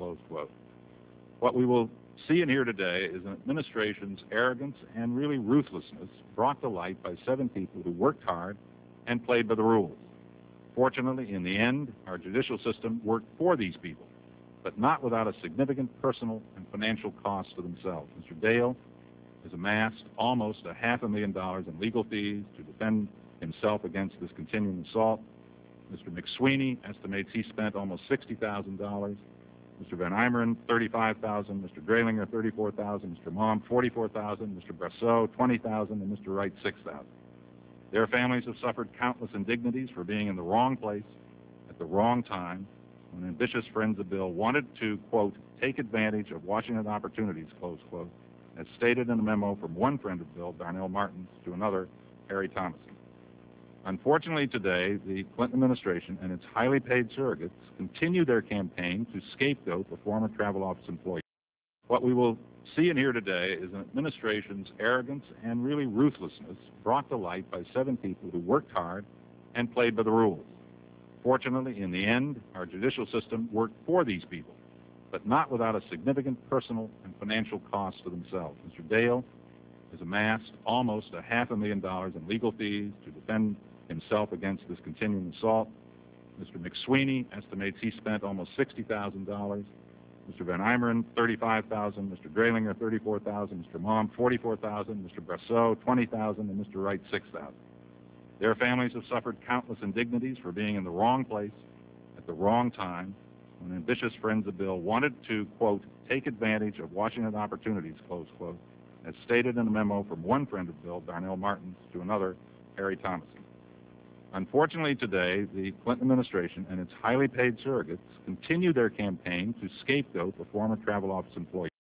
close quote. What we will see and hear today is an administration's arrogance and really ruthlessness brought to light by 7 people who worked hard and played by the rules. Fortunately, in the end, our judicial system worked for these people, but not without a significant personal and financial cost to themselves. Mr. Dale has amassed almost $500,000 in legal fees to defend himself against this continuing assault. Mr. McSweeney estimates he spent almost $60,000. Mr. Van Imeren, $35,000. Mr. Dralinger, $34,000. Mr. Malm, $44,000. Mr. Brasseau, $20,000, and Mr. Wright, $6,000. Their families have suffered countless indignities for being in the wrong place at the wrong time when ambitious friends of Bill wanted to, quote, take advantage of Washington opportunities, close quote, as stated in a memo from one friend of Bill, Darnell Martins, to another, Harry Thomason. Unfortunately today, the Clinton administration and its highly paid surrogates continue their campaign to scapegoat the former travel office employee. What we will see and hear today is an administration's arrogance and really ruthlessness brought to light by 7 people who worked hard and played by the rules. Fortunately, in the end, our judicial system worked for these people, but not without a significant personal and financial cost to themselves. Mr. Dale has amassed almost $500,000 in legal fees to defend himself against this continuing assault. Mr. McSweeney estimates he spent almost $60,000. Mr. Van Imeren, $35,000. Mr. Dralinger, $34,000. Mr. Malm, $44,000. Mr. Brasseau, $20,000, and Mr. Wright, $6,000. Their families have suffered countless indignities for being in the wrong place at the wrong time when ambitious friends of Bill wanted to, quote, take advantage of Washington opportunities, close quote, as stated in a memo from one friend of Bill, Darnell Martins, to another, Harry Thomason. Unfortunately today, the Clinton administration and its highly paid surrogates continue their campaign to scapegoat the former travel office employee.